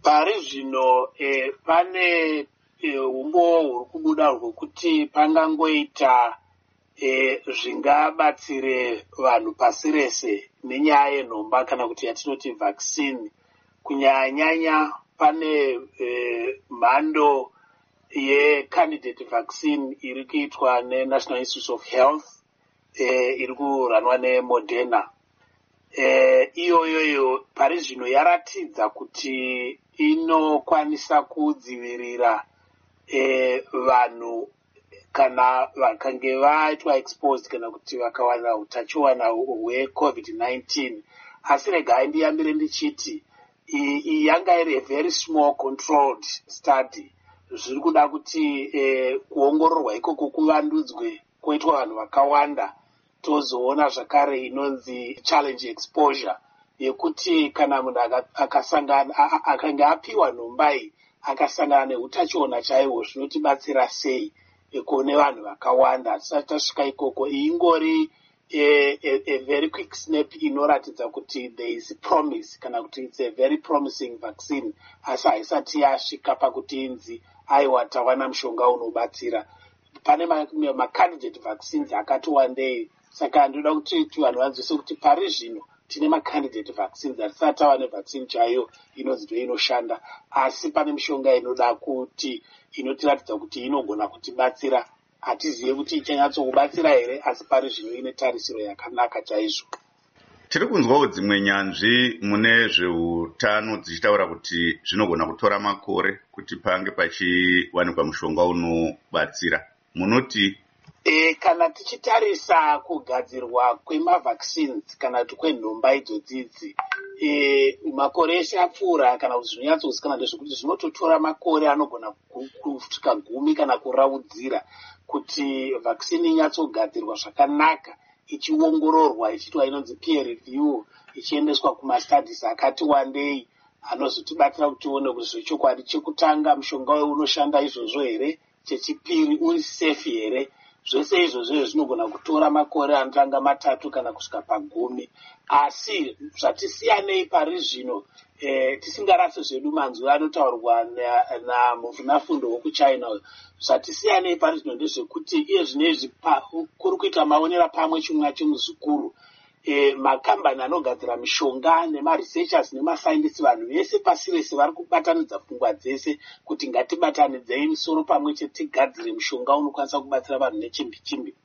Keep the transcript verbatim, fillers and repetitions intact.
Pari zvino eh, pane umbo eh, huri kubuda hwekuti pangangoita eh, zvingabatsire vanhu pasi rese nenyaya yenhomba kana kuti yatinoti vaccine. Kunyanya pane eh, mhando ye-candidate vaccine iri kuitwa ne-National Institute of Health eh, iri kuranwa neModerna. Eh, iyoyoyo pari zvino yaratidza kuti inokwanisa kudzivirira eh, vanhu kana vakange vaitwa exposed kana kuti vakawana utachiwana hwecovid nineteen. Asi regai ndiyambire ndichiti iyi yanga iri a very small controlled study. Zviri kuda kuti eh, kuongororwa ikoko kuvandudzwe koitwa vanhu vakawanda, tozoona zvakare inonzi challenge exposure yekuti kana munhu akasangana akanga apiwa nhomba iyi akasangana neutachiona chaihwo zvinotibatsira sei kune vanhu vakawanda. Tisati tasvika ikoko ingori a, a, a very quick snap inoratidza kuti there is promise kana kuti it's a very promising vaccine, asi haisati yasvika pakuti inzi aiwa tawana mushonga unobatsira. Pane macandidate ma vaccines akati wandei, saka ndoda kuti vanhu vanzwise kuti pari zvino tine macandidate vaccines hatisati tava nevaccine chaiyo inonzi ndo inoshanda, asi pane mishonga inoda kuti inotiratidza kuti inogona kutibatsira. Hatizive kuti ichanyatsokubatsira here, asi pari zvino ine tarisiro yakanaka chaizvo. Tiri kunzwawo dzimwe nyanzvi mune zveutano dzichitaura kuti zvinogona kutora makore kuti pange pachiwanikwa mushonga unobatsira. Munoti e, kana tichitarisa kugadzirwa kwemavaccines kana kuti kwenhomba idzodzidzi e, makore ese apfuura kana kuti zvinonyatsozikanwa ndezvekuti zvinototora makore anogona kusvika gumi kana kuraudzira kuti vaccine inyatsogadzirwa zvakanaka, ichiongororwa ichiitwa inonzi peer review, ichiendeswa kumastudies akati wandei anozotibatsira kuti tione kuti zvechokwadi chekutanga mushonga unoshanda izvozvo here, chechipiri uri safe here. Zvese izvozvo zvinogona kutora makore anotanga matatu kana kusvika pagumi. Asi zvatisiyanei pari zvino eh, tisingarasi zvedu manzwi anotaurwa namuvhunafundo wekuchina uyu. Zvatisiyanei pari zvino ndezvekuti iye zvinezvi kuri kuita maonera pamwe chimwe chemuzukuru. E, makambani anogadzira mishonga nemaresearchers nemascientists, vanhu vese pasi rese vari kubatanidza pfungwa dzese kuti ngatibatanidzei misoro pamwe chete tigadzire mushonga unokwanisa kubatsira vanhu nechimbi chimbi.